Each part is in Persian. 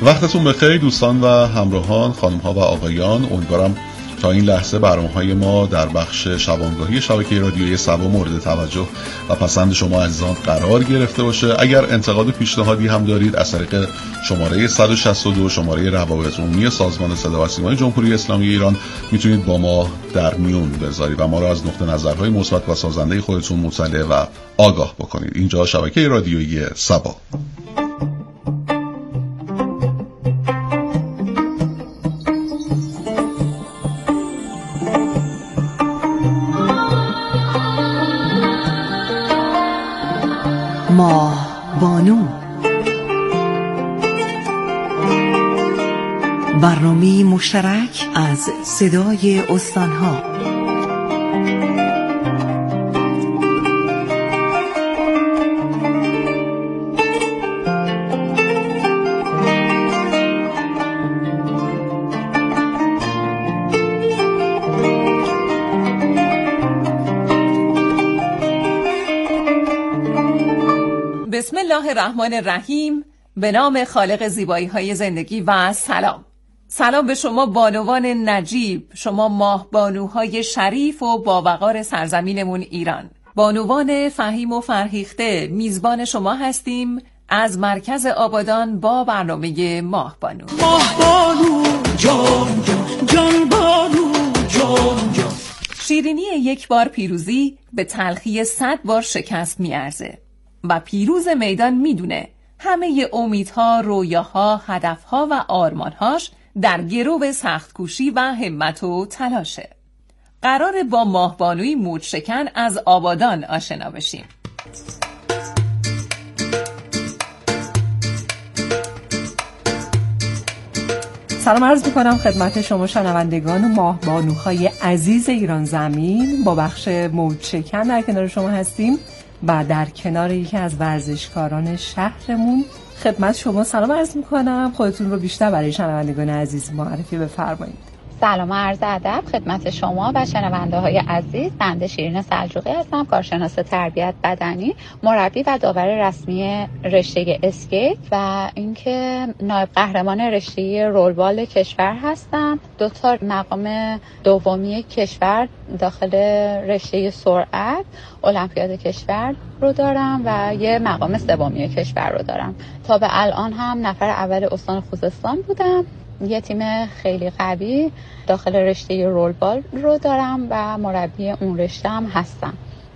وقتتون بخیر دوستان و همراهان، خانم‌ها و آقایان. امیدوارم تا این لحظه برنامه‌های ما در بخش شبانگاهی شبکه رادیویی سبا مورد توجه و پسند شما عزیزان قرار گرفته باشه. اگر انتقاد و پیشنهادی هم دارید از طریق شماره 162 شماره روابط عمومی سازمان صدا و سیمای جمهوری اسلامی ایران میتونید با ما در میون بذارید و ما را از نقطه نظرهای مثبت و سازنده خودتون مطلع و آگاه بکنید. اینجا شبکه رادیویی سبا. ماه بانو، برنامه‌ای مشترک از صدای استانها. بسم الله الرحمن الرحیم. به نام خالق زیبایی‌های زندگی و سلام به شما بانوان نجیب، شما ماه بانوهای شریف و باوقار سرزمینمون ایران. بانوان فهیم و فرهیخته میزبان شما هستیم از مرکز آبادان با برنامه ماه بانو. ماه بانو جان جان، جان بانو جان جان. شیرینی یک بار پیروزی به تلخی 100 بار شکست میارزه و پیروز میدان میدونه همه امیدها، رویاها، هدفها و آرمانهاش در گرو سخت کوشی و همت و تلاشه. قراره با ماهبانوی موج شکن از آبادان آشنا بشیم. سلام عرض میکنم خدمت شما شنوندگان و ماهبانوهای عزیز ایران زمین. با بخش موج شکن در کنار شما هستیم و در کنار یکی از ورزشکاران شهرمون خدمت شما سلام عرض میکنم. خودتون رو بیشتر برای شنوندگان عزیز معرفی بفرمایید. سلام عرض ادب خدمت شما و شنونده های عزیز. بنده شیرین سلجوقی هستم، کارشناس تربیت بدنی، مربی و داور رسمی رشته اسکیت و اینکه نایب قهرمان رشته رولبال کشور هستم. 2 تا مقام دومی کشور داخل رشته سرعت المپیاد کشور رو دارم و 1 مقام سومی کشور رو دارم. تا به الان هم نفر اول استان خوزستان بودم. یه تیم خیلی قوی داخل رشته رولبال رو دارم و مربی اون رشته هم هستم.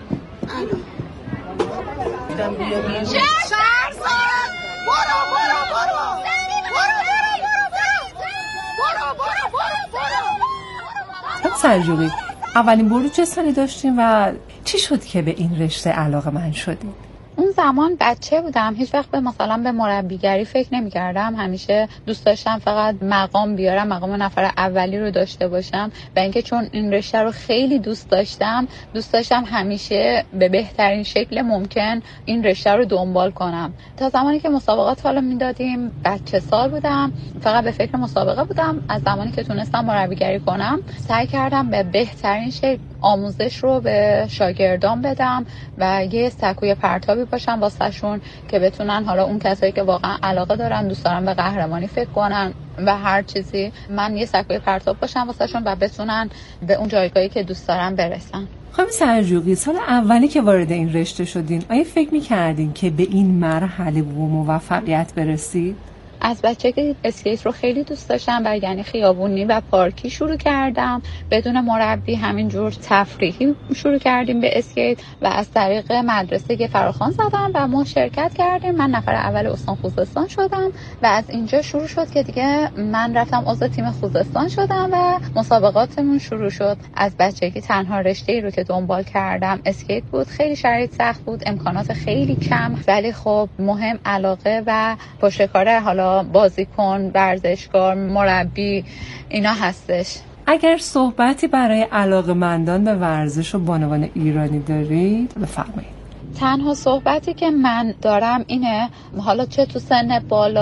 سلجوقی، اولین ورود چه سالی داشتیم و چی شد که به این رشته علاقه‌مند شدیم؟ اون زمان بچه بودم، هیچ وقت مثلا به مربیگری فکر نمی کردم. همیشه دوست داشتم فقط مقام بیارم، مقام نفر اولی رو داشته باشم و اینکه چون این رشته رو خیلی دوست داشتم همیشه به بهترین شکل ممکن این رشته رو دنبال کنم. تا زمانی که مسابقات حالا میدادیم، بچه سال بودم، فقط به فکر مسابقه بودم. از زمانی که تونستم مربیگری کنم سعی کردم به بهترین شکل آموزش رو به شاگردان بدم و یه سکوی پرتابی باشم واسهشون که بتونن، حالا اون کسایی که واقعا علاقه دارن، دوست دارن به قهرمانی فکر کنن و هر چیزی، من یه سکوی پرتاب باشم واسهشون و بتونن به اون جایگاهی که دوست دارن برسن. خانم سلجوقی، سال اولی که وارد این رشته شدین آیا فکر می‌کردین که به این مرحله و موفقیت برسید؟ از بچگی اسکیت رو خیلی دوست داشتم و یعنی خیابونی و پارکی شروع کردم، بدون مربی همینجور تفریحی شروع کردیم به اسکیت و از طریق مدرسه فراخوان زدم و ما شرکت کردیم. من نفر اول استان خوزستان شدم و از اینجا شروع شد که دیگه من رفتم عضو تیم خوزستان شدم و مسابقاتمون شروع شد. از بچگی تنها رشته‌ای رو که دنبال کردم اسکیت بود. خیلی شرایط سخت بود، امکانات خیلی کم، ولی خب مهم علاقه و پشتکار حالا بازیکن، ورزشکار، مربی اینا هستش. اگر صحبتی برای علاقه‌مندان به ورزش و بانوان ایرانی دارید بفرمایید. تنها صحبتی که من دارم اینه، حالا چه تو سن بالا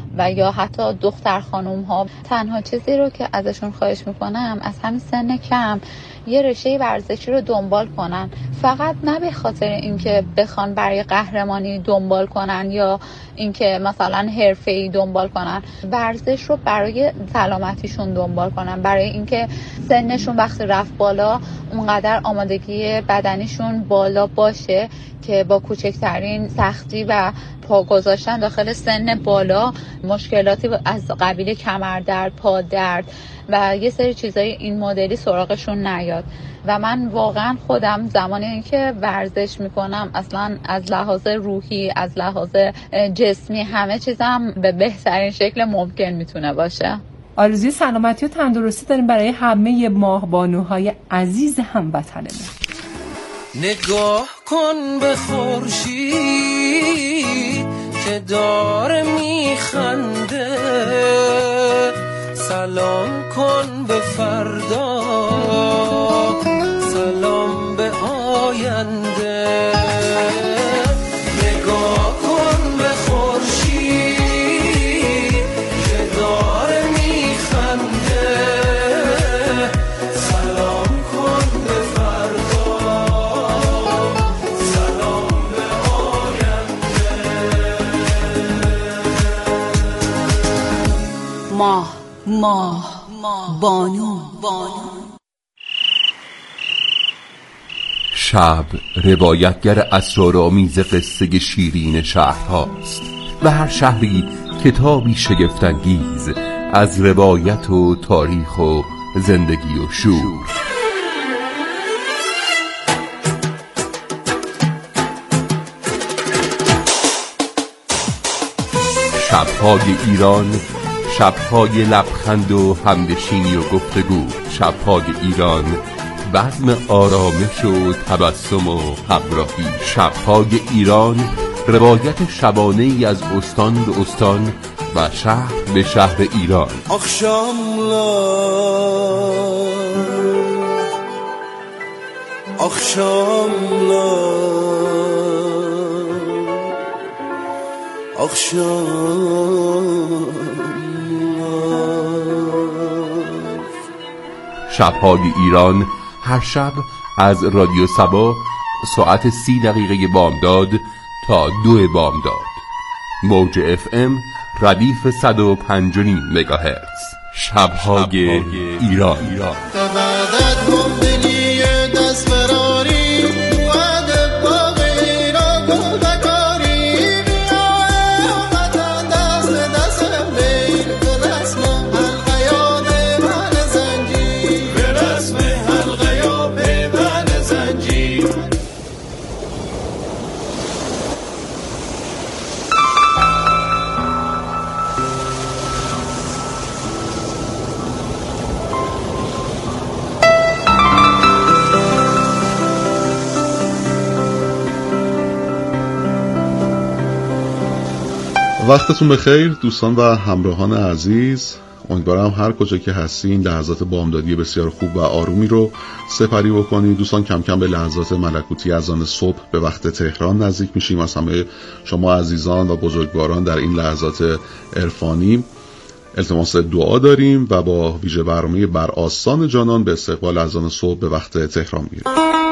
و یا حتی دختر خانوم ها. تنها چیزی رو که ازشون خواهش میکنم از همین سن کم یه رشته ورزشی رو دنبال کنن، فقط نه به خاطر اینکه بخوان برای قهرمانی دنبال کنن یا اینکه مثلا حرفه‌ای دنبال کنن، ورزش رو برای سلامتیشون دنبال کنن، برای اینکه سنشون وقتی رفت بالا اونقدر آمادگی بدنیشون بالا باشه که با کوچکترین سختی و پا گذاشتن داخل سن بالا مشکلاتی از قبیل کمردرد، پادرد و یه سری چیزای این مدلی سراغشون نیاد. و من واقعا خودم زمانی که ورزش میکنم اصلا از لحاظ روحی، از لحاظ جسمی، همه چیزم به بهترین شکل ممکن میتونه باشه. آرزوی سلامتی و تندرستی داریم برای همه ماهبانوهای عزیز هموطنمون. نگاه کن به خورشید که داره میخنده، سلام کن به فردا، سلام به آینده. نگاه کن به خورشید که داره میخنده، سلام کن به فردا، سلام به آینده. ماه بانو. شب روایتگر اسرارآمیز قصه شیرین شهرهاست و هر شهری کتابی شگفت‌انگیز از روایت و تاریخ و زندگی و شور. شب‌های ایران، شب‌های لبخند و همنشینی و گفتگو. شب‌های ایران، بزم آرامش و تبسم و همراهی. شب‌های ایران، روایت شبانه‌ای از استان به استان و شهر به شهر ایران. شب‌های ایران هر شب از رادیو صبا ساعت 30 دقیقه بامداد تا 2 بامداد. موج FM ردیف 105.5 مگاهرتز. شب‌های ایران. وقتتون بخیر دوستان و همراهان عزیز. امیدوارم هر کجا که هستین لحظات بامدادی بسیار خوب و آرومی رو سپری بکنید. دوستان کم کم به لحظات ملکوتی اذان صبح به وقت تهران نزدیک میشیم. از همه شما عزیزان و بزرگواران در این لحظات عرفانی التماس دعا داریم و با ویژه برنامه بر آستان جانان به استقبال اذان صبح به وقت تهران میریم.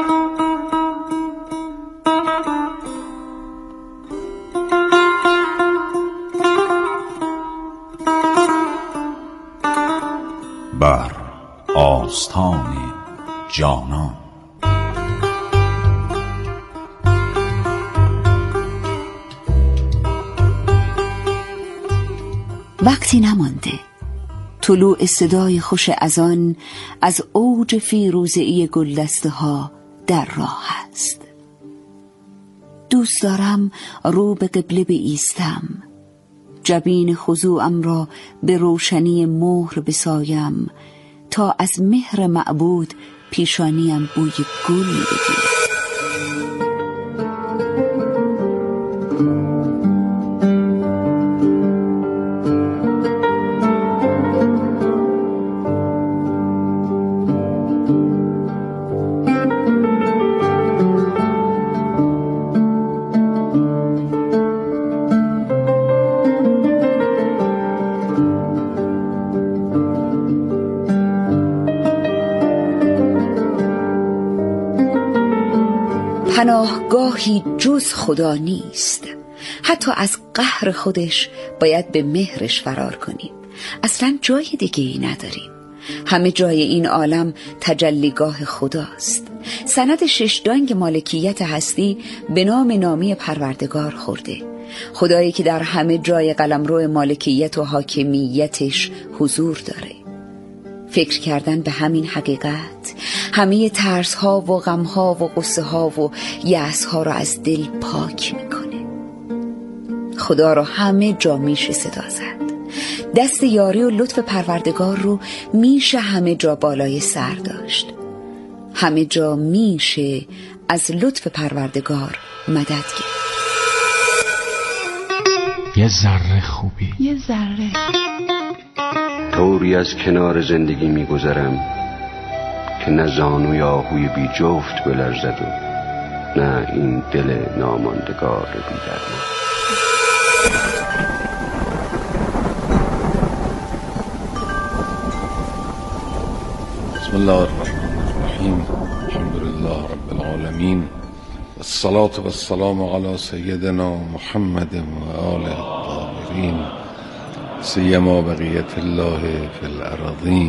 بر آستان جانان. وقتی نمانده طلوع صدای خوش اذان از اوج فیروزه‌ای گلدسته ها در راه است. دوست دارم رو به قبله بایستم، جبین خضوعم را به روشنی مهر بسایم تا از مهر معبود پیشانیم بوی گل بگیرد. پناهگاهی جز خدا نیست. حتی از قهر خودش باید به مهرش فرار کنیم. اصلا جای دیگه ای نداریم. همه جای این عالم تجلیگاه خداست. سند ششدانگ مالکیت هستی به نام نامی پروردگار خورده. خدایی که در همه جای قلمرو مالکیت و حاکمیتش حضور داره. فکر کردن به همین حقیقت همه ترس ها و غم ها و غصه ها و یأس ها را از دل پاک میکنه. خدا را همه جا میشه صدا زد. دست یاری و لطف پروردگار رو میشه همه جا بالای سر داشت. همه جا میشه از لطف پروردگار مدد گرفت. یه ذره خوبی، یه ذره طوری از کنار زندگی میگذرم که نه زانوی آهوی بی جفت بلرزد و نه این دل ناماندگار بی درمان. بسم الله الرحمن الرحیم. الحمد لله رب العالمین، والصلاة والسلام علی سیدنا محمد و آله الطاهرین، سیما بقیت الله فی الارضین.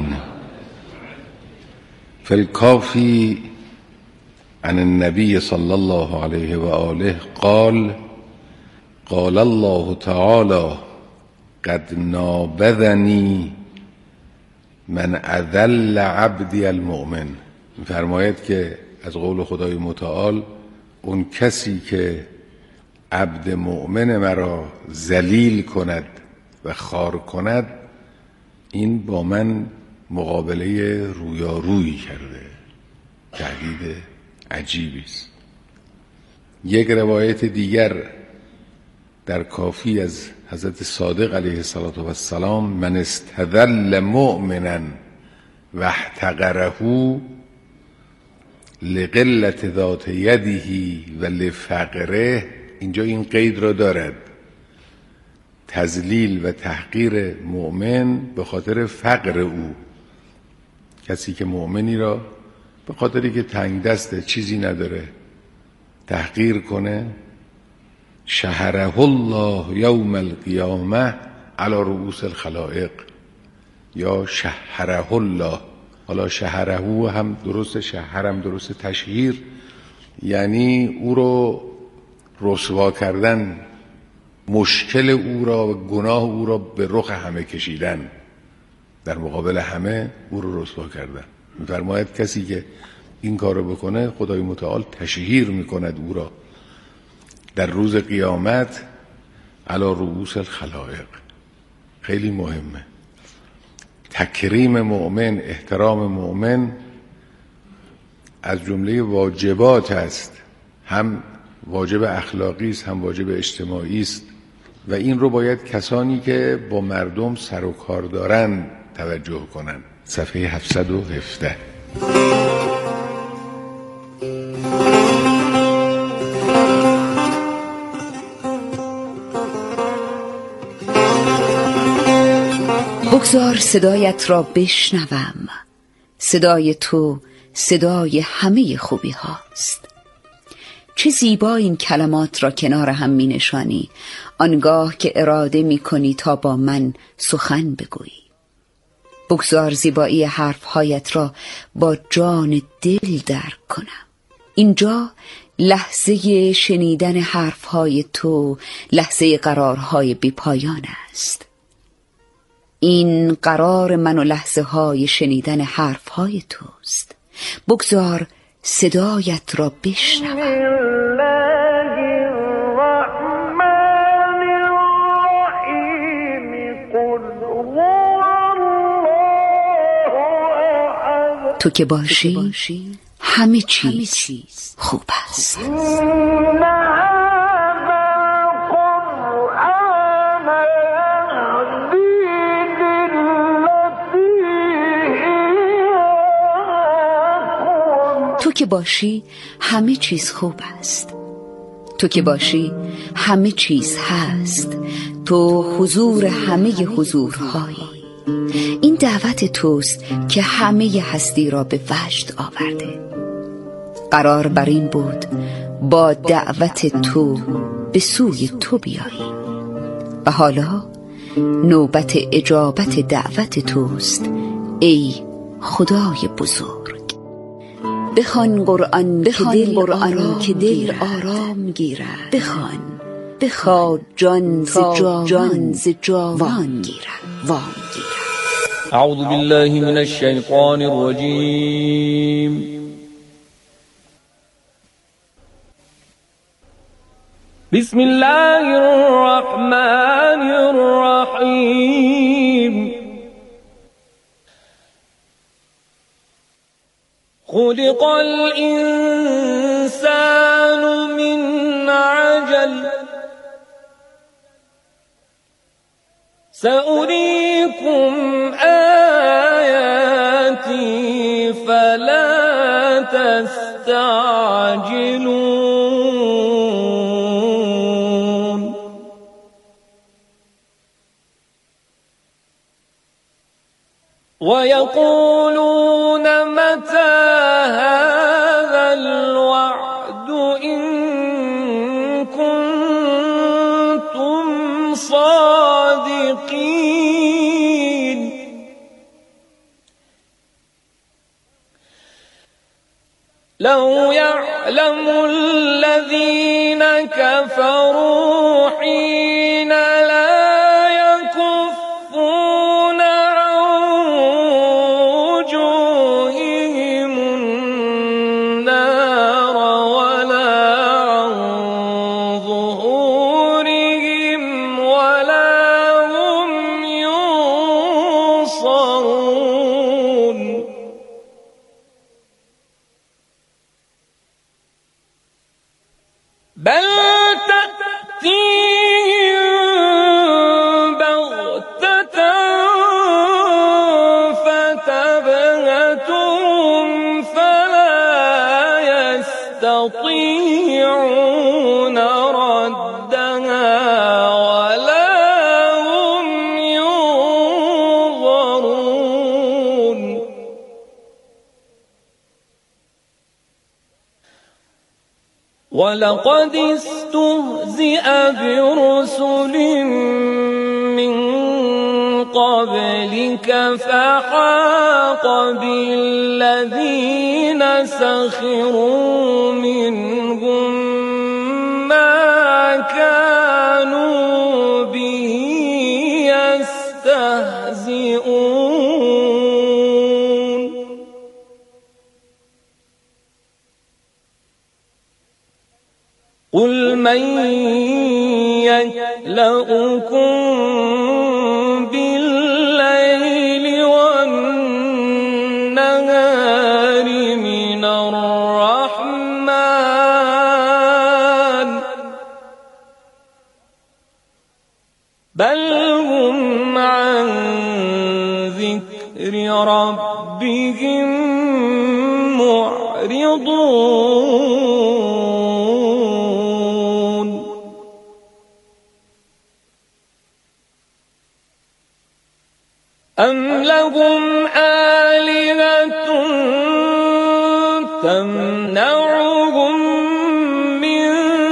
فی الکافی عن النبی صلی الله علیه و آله قال قال الله تعالی قد نابذنی من اذل عبدی المؤمن. فرماید که از قول خدای متعال اون کسی که عبد مؤمن مرا ذلیل کند و خوار کند، این با من مقابله رویارویی کرده. تهدید عجیبی است. یک روایت دیگر در کافی از حضرت صادق علیه السلام: من استذل مؤمنا و احتقره لقلت ذات یده و لفقره. اینجا این قید را دارد: تذلیل و تحقیر مؤمن به خاطر فقر او. کسی که مؤمنی را به خاطری که تنگ دسته، چیزی نداره، تحقیر کنه، شهره الله یوم القیامه علی رؤوس الخلائق، یا شهره الله. حالا شهره هم درست، شهرم درست، تشهیر یعنی او رو رسوا کردن، مشکل او را و گناه او را به رخ همه کشیدن، در مقابل همه او رو رسوا کردن. می‌فرماید کسی که این کار رو بکنه، خدای متعال تشهیر میکند او را در روز قیامت علی رؤوس الخلائق. خیلی مهمه. تکریم مؤمن، احترام مؤمن از جمله واجبات است. هم واجب اخلاقی است، هم واجب اجتماعی است و این رو باید کسانی که با مردم سر و کار دارن توجه کنن. صفحه 717. بگذار صدایت را بشنوم. صدای تو صدای همه خوبی هاست. چه زیبا این کلمات را کنار هم می نشانی آنگاه که اراده می کنی تا با من سخن بگویی. بگذار زیبایی حرفهایت را با جان دل درک کنم. اینجا لحظه شنیدن حرفهای تو، لحظه قرارهای بی پایان است. این قرار من و لحظه های شنیدن حرفهای توست. بگذار صدایت را بشنوم. تو که باشی همه چیز خوب است. تو که باشی همه چیز خوب است. تو که باشی همه چیز هست. تو حضور همه حضورهایی. این دعوت توست که همه هستی را به وجد آورده. قرار بر این بود با دعوت تو به سوی تو بیایی و حالا نوبت اجابت دعوت توست ای خدای بزرگ. بخوان قرآن که دل آرام گیرد، بخوان جان ز جانان گیرد وام گیرد. اعوذ بالله من الشیطان الرجیم. بسم الله الرحمن الرحیم. خلق الإنسان من عجل سأريكم آياتي فلا تستعجلون. ويقولون متى هذا الوعد إن كنتم صادقين. لو يعلم الذين كفروا حين لا يكفون عن وجوههم النار ولا عن ظهورهم ولا هم ينصرون. بل تأتيهم بغتة فتبهتهم فلا يستطيعون ردها ولا هم ينظرون. ولقد استهزئ برسل من قبلك فحاق بالذين سخروا منهم ما كانوا به يستهزئون. قل من يكلؤكم بالليل والنهار من الرحمن بل هم عن ذكر ربهم معرضون. أم لهم آلهة تمنعهم من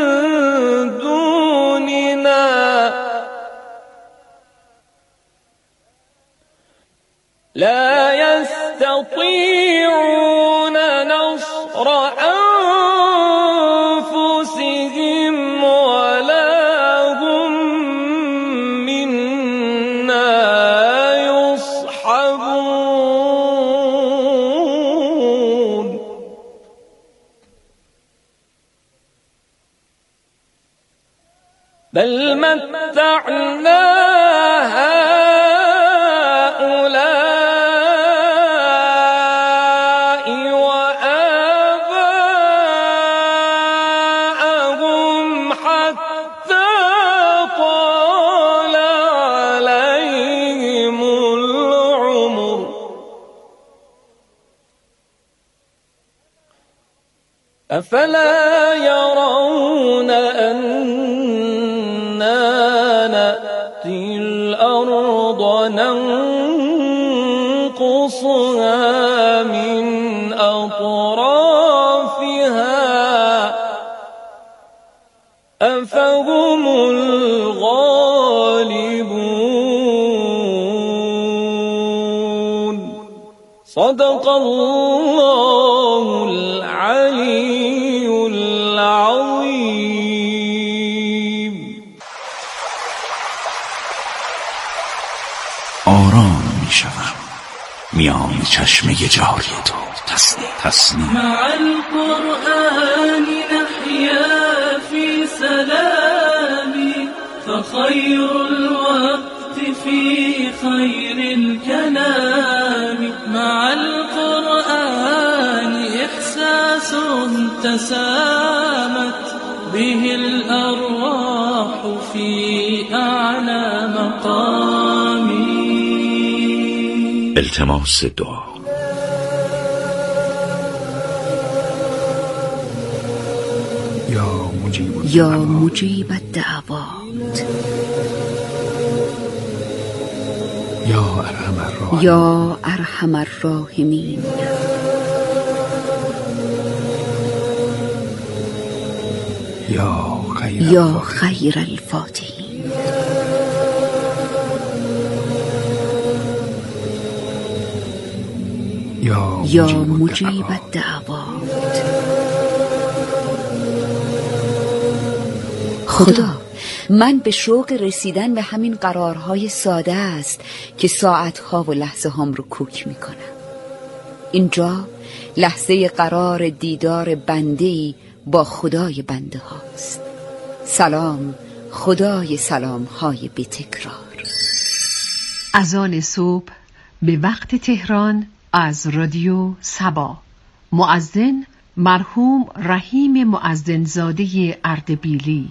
دوننا لا يستطيعون نصر أنفسهم ولا هم منا يصحبون. بل متعنا هؤلاء وآباءهم حتى طال عليهم العمر أفلا يرون أنا نأتي الأرض ننقصها من أطرافها صدق الله العلی العظیم. آرام می شوم میان چشم جاری تو تسنیم مع القرآن نحيا في سلام فخير الوقت في خير الكلام مع القرآن إحساس تسامت به الأرواح في أعلى مقام. التماس دعا. یا مجیب الدعوات یا ارحم الراحمین یا خیر الفاتحین. یا مجیب الدعوات. خدا، من به شوق رسیدن به همین قرارهای ساده است که ساعتها و لحظه هم رو کوک میکنم. اینجا لحظه قرار دیدار بنده‌ای با خدای بنده هاست. سلام خدای سلامهای بی تکرار. اذان صبح به وقت تهران از رادیو سبا. مؤذن مرحوم رحیم مؤذنزاده اردبیلی.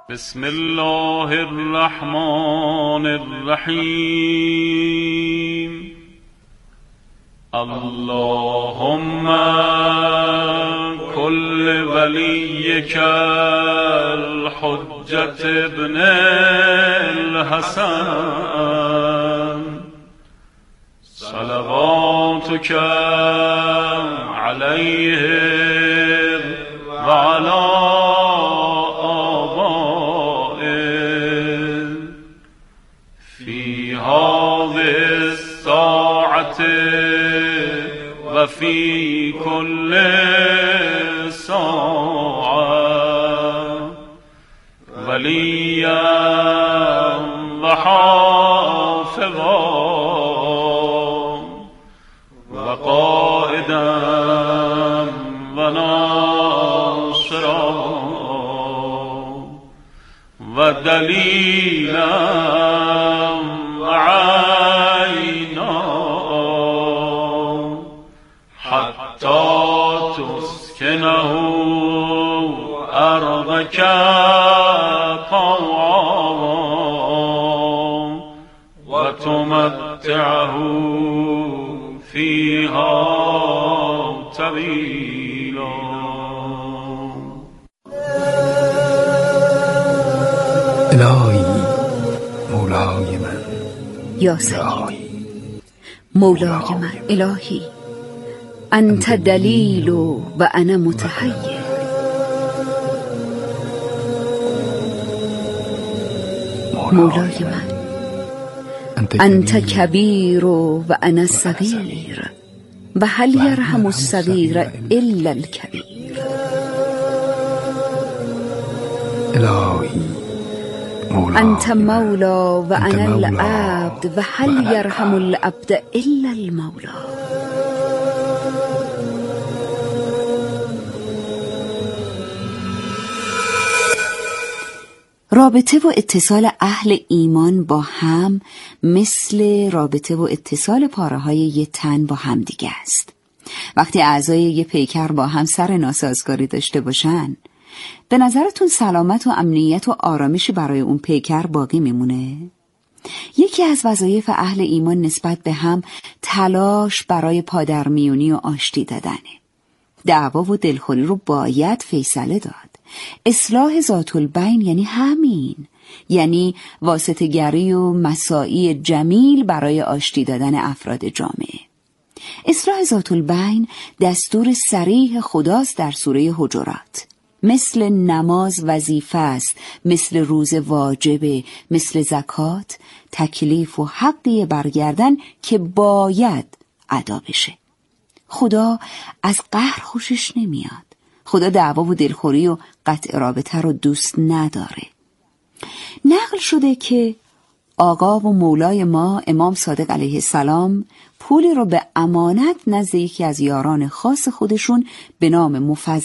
بسم الله الرحمن الرحیم. اللهم كل وليك الحجة ابن الحسن صلواتك عليه وعلى آبائه في هذه الساعة وفي كل ساعة وليا وحافظا وقائدا وناصرا ودليلا وعينا حتى تسكنه أرضك طوعا وتمتعه فيها طويلا. الهی مولای من، یا سید مولای من، الهی انت دلیل و انا متحیر. مولای من انت کبیر و انا صغیر و هل یرحم الصغیر الا الکبیر. الهی انت مولا و انا العبد و هل یرحم العبد الا المولا. رابطه و اتصال اهل ایمان با هم مثل رابطه و اتصال پاره‌های یه تن با هم دیگه است. وقتی اعضای یه پیکر با هم سر ناسازگاری داشته باشن، به نظرتون سلامت و امنیت و آرامشی برای اون پیکر باقی میمونه؟ یکی از وظایف اهل ایمان نسبت به هم تلاش برای پادرمیونی و آشتی دادنه. دعوا و دلخوری رو باید فیصله داد. اصلاح ذات البین یعنی همین، یعنی واسطه‌گری و مساعی جمیل برای آشتی دادن افراد جامعه. اصلاح ذات البین دستور صریح خداست در سوره حجرات. مثل نماز وظیفه است، مثل روزه واجبه، مثل زکات تکلیف و حقی برگردن که باید ادا بشه. خدا از قهر خوشش نمیاد. خدا دعوا و دلخوری و قطع رابطه رو دوست نداره. نقل شده که آقا و مولای ما امام صادق علیه السلام پولی رو به امانت نزد یکی از یاران خاص خودشون به نام مفضل